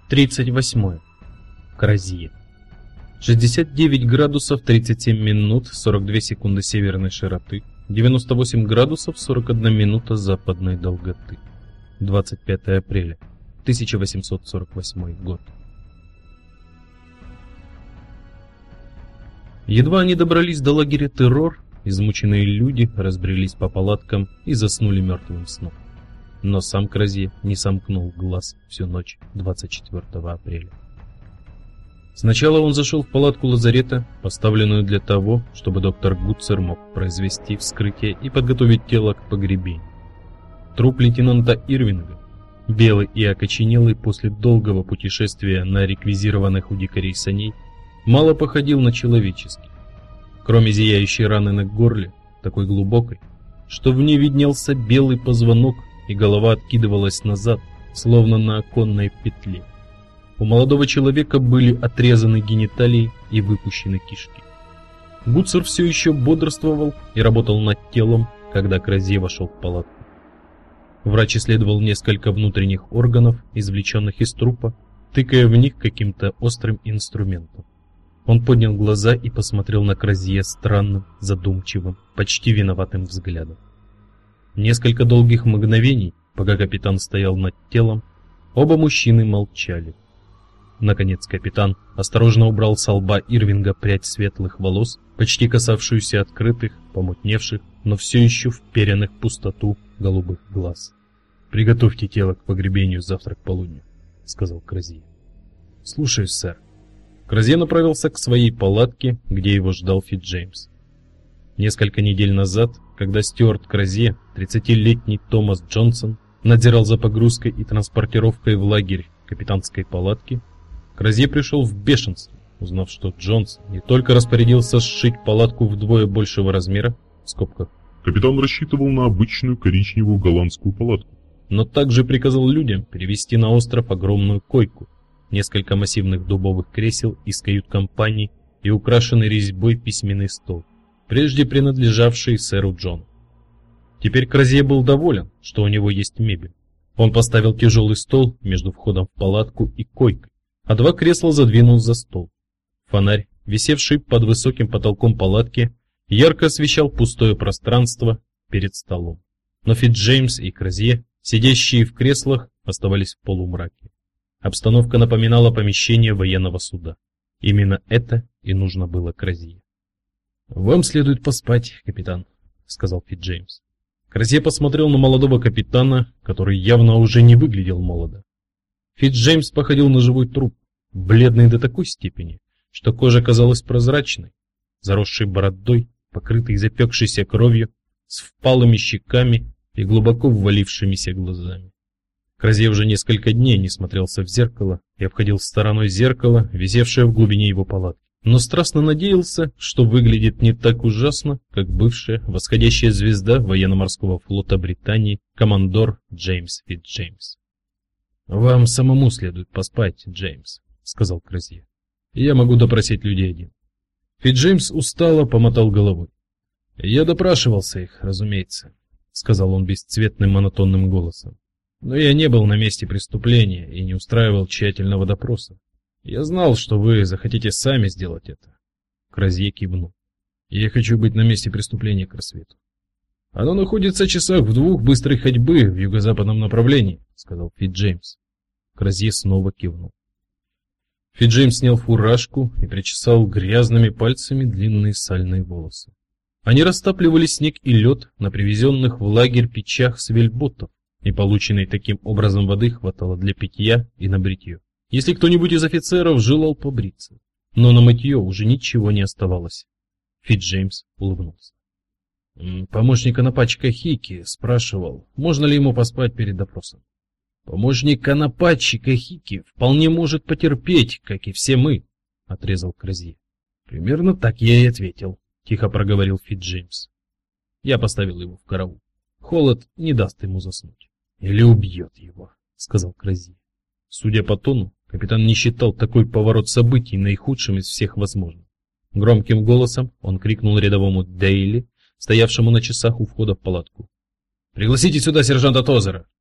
38. Кразье. 69 градусов 37 минут 42 секунды северной широты, 98 градусов 41 минута западной долготы. 25 апреля 1848 год. Едва они добрались до лагеря Террор, измученные люди разбрелись по палаткам и заснули мертвым сном. Но сам Кразье не сомкнул глаз всю ночь 24 апреля. Сначала он зашел в палатку лазарета, поставленную для того, чтобы доктор Гуцер мог произвести вскрытие и подготовить тело к погребению. Труп лейтенанта Ирвинга, белый и окоченелый после долгого путешествия на реквизированных у дикарей саней, мало походил на человеческий. Кроме зияющей раны на горле, такой глубокой, что в ней виднелся белый позвонок, и голова откидывалась назад, словно на оконной петле. У молодого человека были отрезаны гениталии и выпущены кишки. Гуцер все еще бодрствовал и работал над телом, когда Кразье вошел в палатку. Врач исследовал несколько внутренних органов, извлеченных из трупа, тыкая в них каким-то острым инструментом. Он поднял глаза и посмотрел на Кразье странным, задумчивым, почти виноватым взглядом. Несколько долгих мгновений, пока капитан стоял над телом, оба мужчины молчали. Наконец капитан осторожно убрал с лба Ирвинга прядь светлых волос, почти касавшуюся открытых, помутневших, но все еще вперенных в пустоту голубых глаз. «Приготовьте тело к погребению завтра к полудню», — сказал Кразье. «Слушаюсь, сэр». Кразье направился к своей палатке, где его ждал Фитджеймс. Несколько недель назад, когда Стюарт Кразье, 30-летний Томас Джонсон, надзирал за погрузкой и транспортировкой в лагерь капитанской палатки, Кразье пришел в бешенство, узнав, что Джонсон не только распорядился сшить палатку вдвое большего размера, в скобках, капитан рассчитывал на обычную коричневую голландскую палатку, но также приказал людям перевезти на остров огромную койку, несколько массивных дубовых кресел из кают-компании и украшенный резьбой письменный стол, прежде принадлежавший сэру Джону. Теперь Кразье был доволен, что у него есть мебель. Он поставил тяжелый стол между входом в палатку и койкой, а два кресла задвинул за стол. Фонарь, висевший под высоким потолком палатки, ярко освещал пустое пространство перед столом. Но Фитджеймс и Кразье, сидящие в креслах, оставались в полумраке. Обстановка напоминала помещение военного суда. Именно это и нужно было Кразье. «Вам следует поспать, капитан», — сказал Фитджеймс. Кразье посмотрел на молодого капитана, который явно уже не выглядел молодо. Фитджеймс походил на живой труп, бледный до такой степени, что кожа казалась прозрачной, заросшей бородой, покрытой запекшейся кровью, с впалыми щеками и глубоко ввалившимися глазами. Кразье уже несколько дней не смотрелся в зеркало и обходил стороной зеркало, висевшее в глубине его палатки, но страстно надеялся, что выглядит не так ужасно, как бывшая восходящая звезда военно-морского флота Британии командор Джеймс Фитджеймс. «Вам самому следует поспать, Джеймс», — сказал Кразье. «Я могу допросить людей один». Фитджеймс устало помотал головой. «Я допрашивался их, разумеется», — сказал он бесцветным монотонным голосом. «Но я не был на месте преступления и не устраивал тщательного допроса. Я знал, что вы захотите сами сделать это». Кразье кивнул. «Я хочу быть на месте преступления к рассвету». «Оно находится в часах в 2 быстрой ходьбы в юго-западном направлении», — сказал Фитджеймс. Кразье снова кивнул. Фитджеймс снял фуражку и причесал грязными пальцами длинные сальные волосы. Они растапливали снег и лед на привезенных в лагерь печах с вельботов, и полученной таким образом воды хватало для питья и на бритье, если кто-нибудь из офицеров желал побриться. Но на мытье уже ничего не оставалось. Фитджеймс улыбнулся. Помощник Анапатчика Хики спрашивал, можно ли ему поспать перед допросом. «Помощник Анапатчика Хики вполне может потерпеть, как и все мы», — отрезал Кразье. «Примерно так я и ответил», — тихо проговорил Фитджеймс. «Я поставил его в караул. Холод не даст ему заснуть. Или убьет его», — сказал Кразье. Судя по тону, капитан не считал такой поворот событий наихудшим из всех возможных. Громким голосом он крикнул рядовому Дейли, стоявшему на часах у входа в палатку. «Пригласите сюда сержанта Тозера!»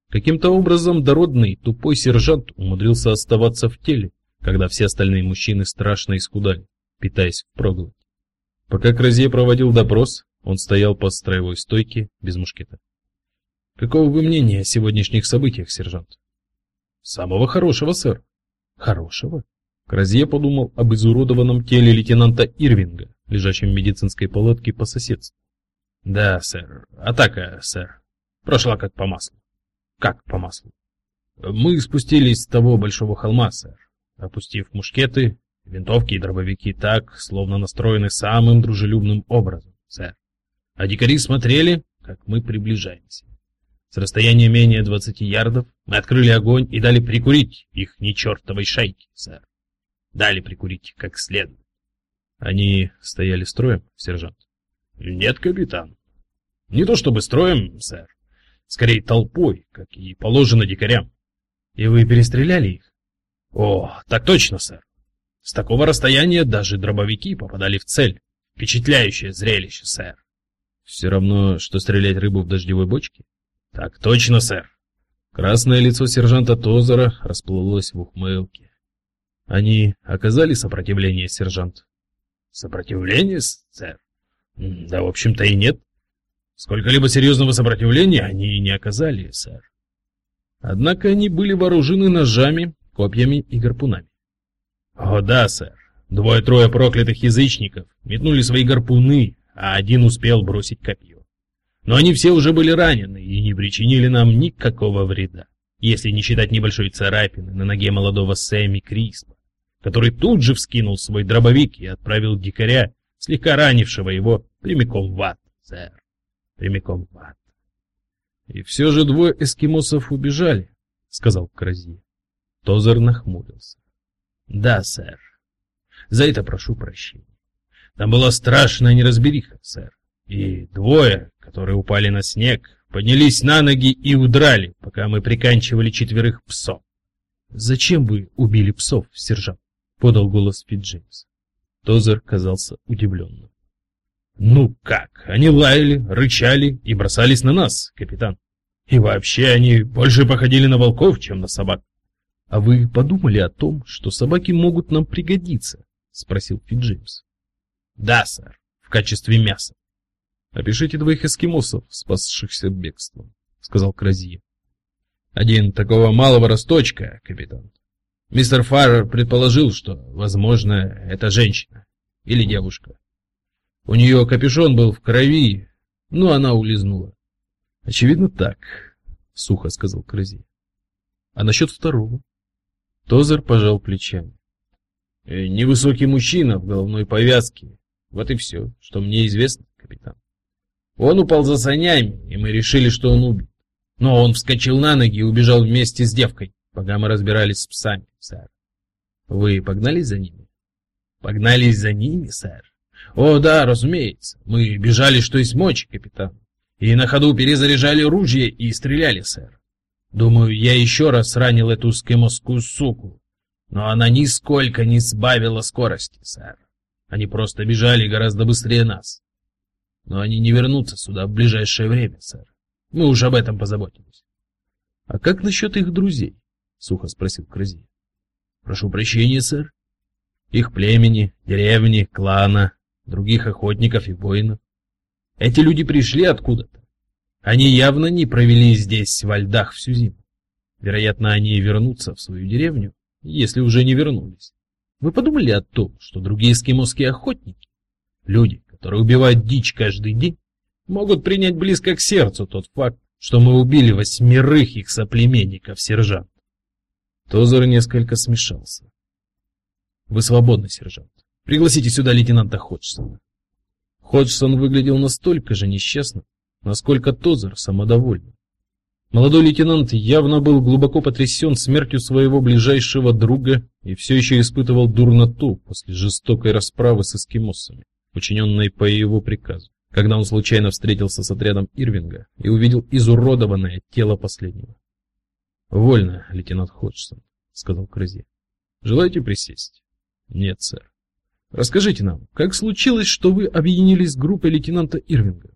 Каким-то образом дородный, тупой сержант умудрился оставаться в теле, когда все остальные мужчины страшно исхудали, питаясь впроголодь. Пока Кразье проводил допрос, он стоял по строевой стойке без мушкета. «Какого вы мнения о сегодняшних событиях, сержант?» «Самого хорошего, сэр». «Хорошего?» Кразье подумал об изуродованном теле лейтенанта Ирвинга, лежащем в медицинской палатке по соседству. «Да, сэр. Атака, сэр. Прошла как по маслу». «Как по маслу?» «Мы спустились с того большого холма, сэр, опустив мушкеты, винтовки и дробовики так, словно настроены самым дружелюбным образом, сэр. А дикари смотрели, как мы приближаемся. С расстояния менее 20 ярдов мы открыли огонь и дали прикурить их ни чертовой шайке, сэр. Дали прикурить как следует». «Они стояли строем, сержант?» «Нет, капитан. Не то чтобы строем, сэр. Скорее толпой, как и положено дикарям». «И вы перестреляли их?» «О, так точно, сэр. С такого расстояния даже дробовики попадали в цель. Впечатляющее зрелище, сэр». «Все равно, что стрелять рыбу в дождевой бочке?» «Так точно, сэр». Красное лицо сержанта Тозера расплылось в ухмылке. «Они оказали сопротивление, сержант?» «Сопротивление, сэр? Да, в общем-то, и нет. Сколько-либо серьезного сопротивления они не оказали, сэр. Однако они были вооружены ножами, копьями и гарпунами». «О да, сэр. Двое-трое проклятых язычников метнули свои гарпуны, а один успел бросить копье. Но они все уже были ранены и не причинили нам никакого вреда, если не считать небольшой царапины на ноге молодого Сэмми Криспа, который тут же вскинул свой дробовик и отправил дикаря, слегка ранившего его, прямиком в ад, сэр. Прямиком в ад». «И все же двое эскимосов убежали», — сказал Кразье. Тозер нахмурился. «Да, сэр. За это прошу прощения. Там была страшная неразбериха, сэр. И двое, которые упали на снег, поднялись на ноги и удрали, пока мы приканчивали 4 псов». «Зачем вы убили псов, сержант?» — подал голос Фитджеймс. Тозер казался удивленным. «Ну как, они лаяли, рычали и бросались на нас, капитан. И вообще они больше походили на волков, чем на собак». «А вы подумали о том, что собаки могут нам пригодиться?» — спросил Фитджеймс. «Да, сэр, в качестве мяса». «Опишите 2 эскимосов, спасшихся бегством», — сказал Кразье. «Один такого малого росточка, капитан. Мистер Фаррер предположил, что, возможно, это женщина или девушка. У нее капюшон был в крови, но она улизнула». «Очевидно так», — сухо сказал Кразье. «А насчет второго?» Тозер пожал плечами. «Невысокий мужчина в головной повязке. Вот и все, что мне известно, капитан. Он упал за санями, и мы решили, что он убит. Но он вскочил на ноги и убежал вместе с девкой, пока мы разбирались с псами, сэр». «Вы погнались за ними?» «Погнались за ними, сэр? О, да, разумеется. Мы бежали, что есть мочи, капитан. И на ходу перезаряжали ружья и стреляли, сэр. Думаю, я еще раз ранил эту эскимосскую суку, но она нисколько не сбавила скорости, сэр. Они просто бежали гораздо быстрее нас. Но они не вернутся сюда в ближайшее время, сэр. Мы уж об этом позаботились». «А как насчет их друзей?» — сухо спросил Кразье. «Прошу прощения, сэр. Их племени, деревни, клана, других охотников и воинов. Эти люди пришли откуда-то. Они явно не провели здесь во льдах всю зиму. Вероятно, они вернутся в свою деревню, если уже не вернулись. Вы подумали о том, что другие эскимосские охотники, люди, которые убивают дичь каждый день, могут принять близко к сердцу тот факт, что мы убили 8 их соплеменников, сержант?» Тозер несколько смешался. «Вы свободны, сержант. Пригласите сюда лейтенанта Ходжсона». Ходжсон выглядел настолько же несчастным, насколько Тозер самодовольным. Молодой лейтенант явно был глубоко потрясен смертью своего ближайшего друга и все еще испытывал дурноту после жестокой расправы с эскимосами, учиненной по его приказу, когда он случайно встретился с отрядом Ирвинга и увидел изуродованное тело последнего. «Вольно, лейтенант Ходжсон», — сказал Кразье. «Желаете присесть?» «Нет, сэр». «Расскажите нам, как случилось, что вы объединились с группой лейтенанта Ирвинга?»